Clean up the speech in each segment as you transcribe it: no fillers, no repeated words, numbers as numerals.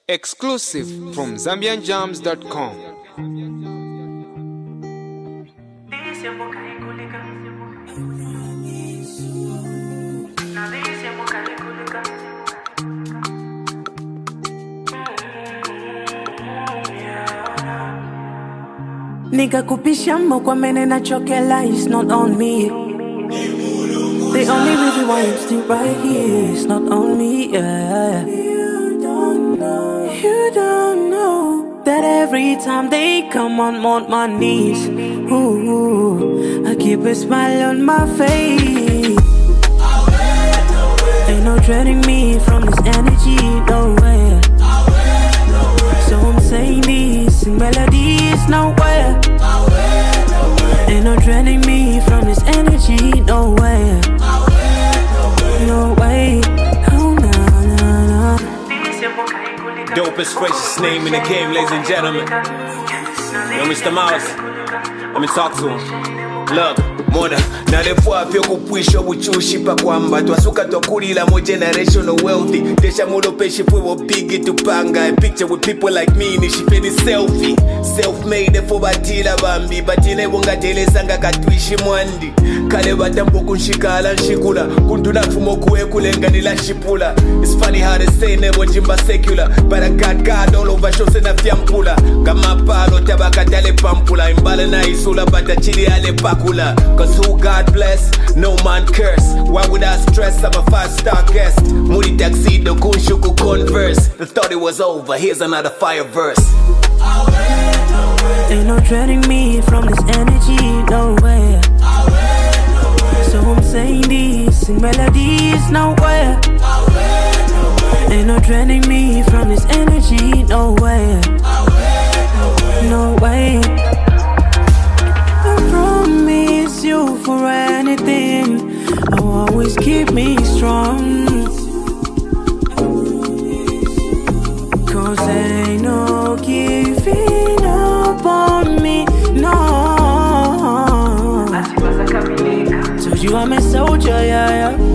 Exclusive from ZambianJams.com. Nigga kupisha kwa mene na chokela, it's not on me. The only reason why I'm still right here is not on me, yeah. You don't know that every time they come on my knees, ooh, I keep a smile on my face. Ain't no dreading me from this energy, no way. So I'm saying this in melodies, nowhere. Ain't no draining me from this energy, no way. No way, oh no, no, no. Dopest, freshest name in the game, ladies and gentlemen. Yo, Mr. Mouse, let me talk to him. Look, mona, na defua fyo kupwisho uchushipa kwamba twasuka tokulila mo generational wealthy. Desha mulo peshi fwe wo bigi tupanga. A picture with people like me nishipeni selfie. Self-made for batila bambi, batile wonga tele sanga katwishi mwandi. Kale batambo kunshika ala nshikula, kunduna fumo kuwe kulenga nila shipula. It's funny how they say never jimba secular, but I got God all over shows na fiampula. Kama palo tabaka tale pampula, imbala na isula bata chili ale pakula. Cause who God bless, no man curse. Why would I stress? I'm a 5-star guest. Moody tuxedo, kunshuku converse. The thought it was over, here's another fire verse. Ain't no dreading me from this energy, no way. So I'm saying this in melodies, nowhere. Ain't no dreading me from this energy, no way. No way. I promise you for anything, I'll always keep me strong. Cause ain't no giving up on me, no. Told you I'm a soldier, yeah, yeah.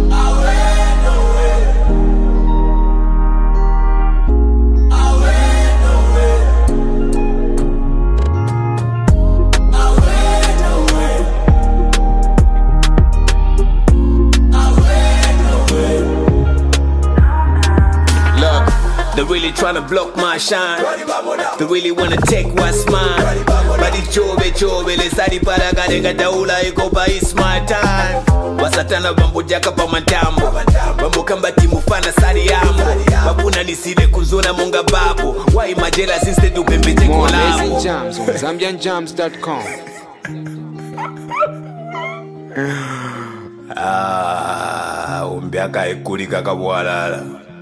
They really tryna block my shine. They really wanna take what's mine. But it's chove, le sari para garenga daula ikopa, it's my time. Wasatana bambu jaka pa matambo. Bambu kamba timu fana sari ambo. Babuna niside kuzona munga babu. Why majela since do pembeje More kolabo. amazing jams on ZambianJams.com. Umbiaka ikuri kakabwalala.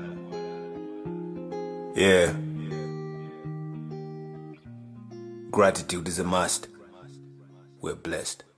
Yeah. Gratitude is a must. We're blessed.